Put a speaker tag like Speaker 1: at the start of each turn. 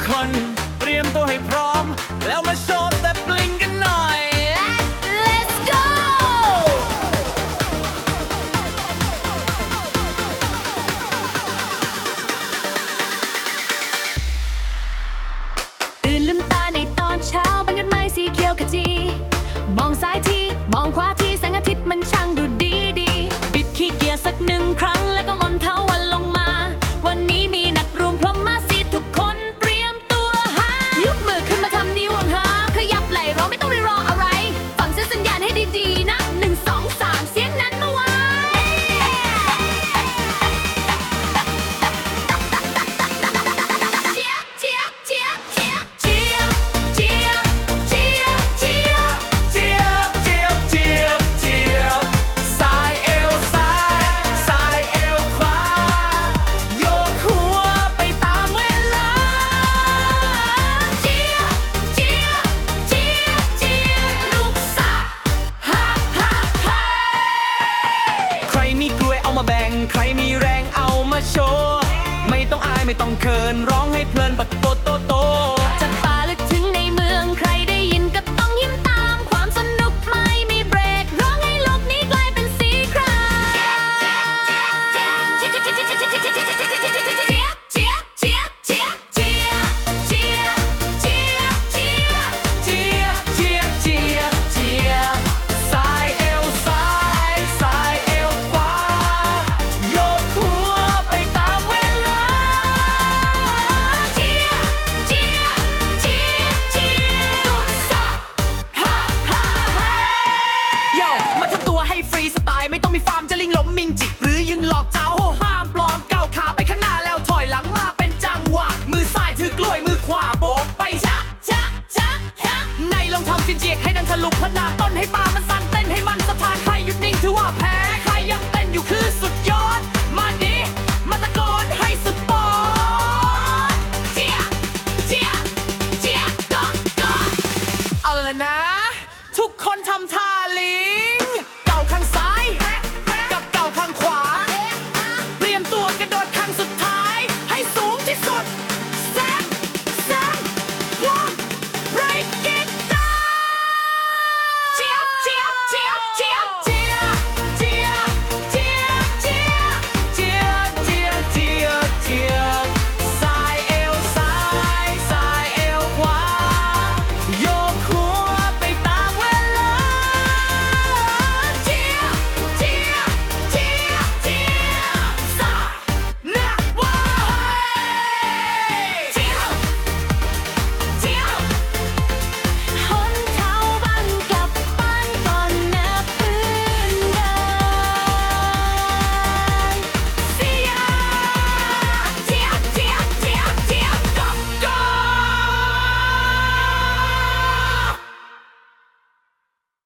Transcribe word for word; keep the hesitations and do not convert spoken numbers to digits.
Speaker 1: คนเตรียมตัวให้พร้อมแล้วมาโชว์แต่ปลิงกันหน่อย
Speaker 2: Let's go ตื่นลืมตาในตอนเช้าบรรยากาศไม้สีเขียวขจีมองซ้ายทีมองขวาทีแสงอาทิตย์มันช่างดูดีดีบิดขี้เกียจสักหนึ่งครั้งแล้วก็มนเท้าวันลงมาวันนี้มีนักรวมพร้อมมาสิทุกคนเตรียมตัวหายกมือขึ้นมาทำนิ้วหาขยับไหล่เราไม่ต้องรีรออะไรฟังเสียงสัญญาณให้ดีๆนะหนึ่งสองสามเสียงนั้นมาไว้เจี๊ยบเจี๊ยบเจี๊ยบเจี๊ยบเจี๊ยบเจี๊ยบเจี๊ยบเจี๊ยบ
Speaker 1: เจี๊ยบเจี๊ยบเจี๊ยบเจี๊ยบสายเอวซ้ายสายเอวขวาโยกหัวไปตามเวลา
Speaker 2: เจี๊ยบเจี๊ยบเจี๊ยบเจี๊ยบลูกสาวฮ่าฮ่าฮ่า
Speaker 1: ใครมีกล้วยเอามาแบ่งใครมีแรงเอามาโชว์ไม่ต้องอายไม่ต้องเขินร้องให้เพลินปะ